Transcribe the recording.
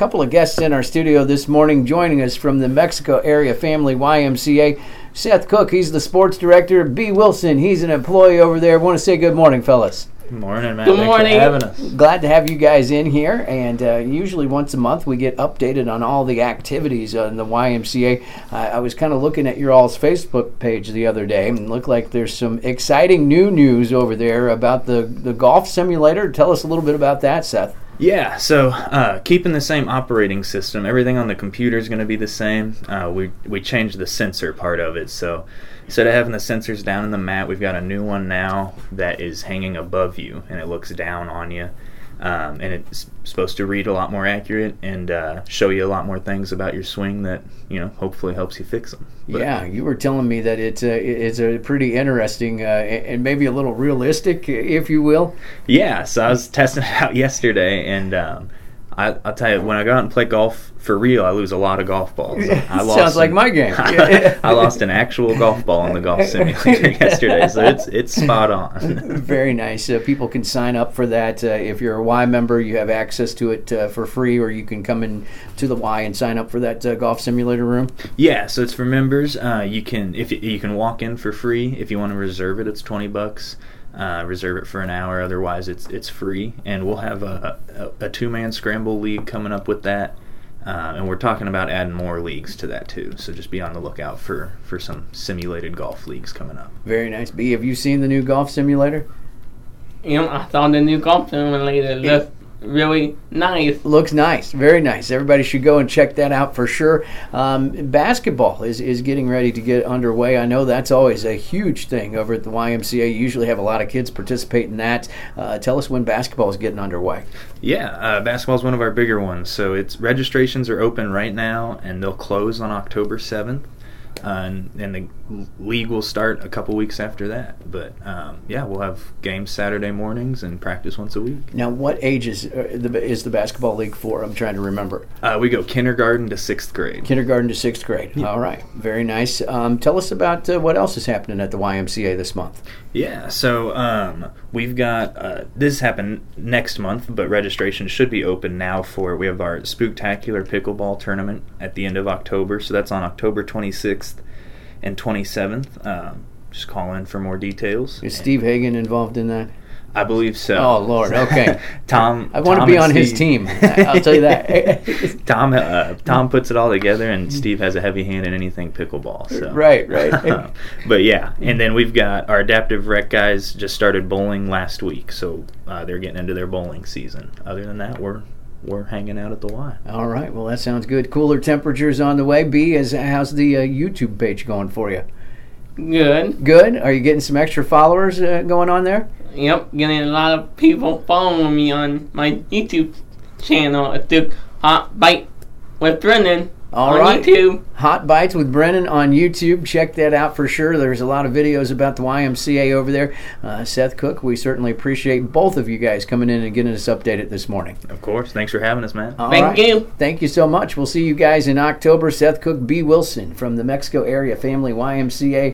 couple of guests in our studio this morning joining us from the Mexico Area Family YMCA. Seth Cook, he's the sports director. B. Wilson, he's an employee over there. I want to say good morning, fellas. Good morning, Matt. Good morning. Thanks for having us. Glad to have you guys in here, and usually once a month we get updated on all the activities on the YMCA. I was kind of looking at your all's Facebook page the other day, and it looked like there's some exciting new news over there about the golf simulator. Tell us a little bit about that, Seth. Yeah, so keeping the same operating system, everything on the computer is going to be the same. We changed the sensor part of it, so instead of having the sensors down in the mat, we've got a new one now that is hanging above you, and it looks down on you. And it's supposed to read a lot more accurate and show you a lot more things about your swing that, hopefully helps you fix them. But, yeah, you were telling me that it's a pretty interesting and maybe a little realistic, if you will. Yeah, so I was testing it out yesterday, and I'll tell you, when I go out and play golf for real, I lose a lot of golf balls. Sounds like my game. I lost an actual golf ball in the golf simulator yesterday, so it's spot on. Very nice. People can sign up for that. If you're a Y member, you have access to it for free, or you can come in to the Y and sign up for that golf simulator room. Yeah, so it's for members. You can walk in for free. If you want to reserve it, it's $20. Reserve it for an hour. Otherwise, it's free. And we'll have a two-man scramble league coming up with that. And we're talking about adding more leagues to that too. So just be on the lookout for some simulated golf leagues coming up. Very nice. B, have you seen the new golf simulator? I saw the new golf simulator. Looks really nice. Looks nice. Very nice. Everybody should go and check that out for sure. Basketball is getting ready to get underway. I know that's always a huge thing over at the YMCA. You usually have a lot of kids participate in that. Tell us when basketball is getting underway. Yeah, basketball is one of our bigger ones. So registrations are open right now, and they'll close on October 7th. And the league will start a couple weeks after that. But, we'll have games Saturday mornings and practice once a week. Now, what age is the basketball league for? I'm trying to remember. We go kindergarten to 6th grade. Kindergarten to 6th grade. Yeah. All right. Very nice. Tell us about what else is happening at the YMCA this month. Yeah, so we've got, this happened next month, but registration should be open now we have our Spooktacular Pickleball Tournament at the end of October, so that's on October 26th and 27th. Just call in for more details. Is Steve Hagan involved in that? I believe so. Oh, Lord, okay. I want to be on his team. I'll tell you that. Tom puts it all together, and Steve has a heavy hand in anything pickleball. So. Right. But yeah, and then we've got our Adaptive Rec guys just started bowling last week, so they're getting into their bowling season. Other than that, we're hanging out at the Y. All right, well, that sounds good. Cooler temperatures on the way. B, how's the YouTube page going for you? Good. Are you getting some extra followers going on there? Yep, getting a lot of people following me on my YouTube channel. It's the Hot Bite with Brennan on YouTube. Hot Bites with Brennan on YouTube. Check that out for sure. There's a lot of videos about the YMCA over there. Seth Cook, we certainly appreciate both of you guys coming in and getting us updated this morning. Of course. Thanks for having us, man. Thank you. Thank you so much. We'll see you guys in October. Seth Cook, B. Wilson from the Mexico Area Family YMCA.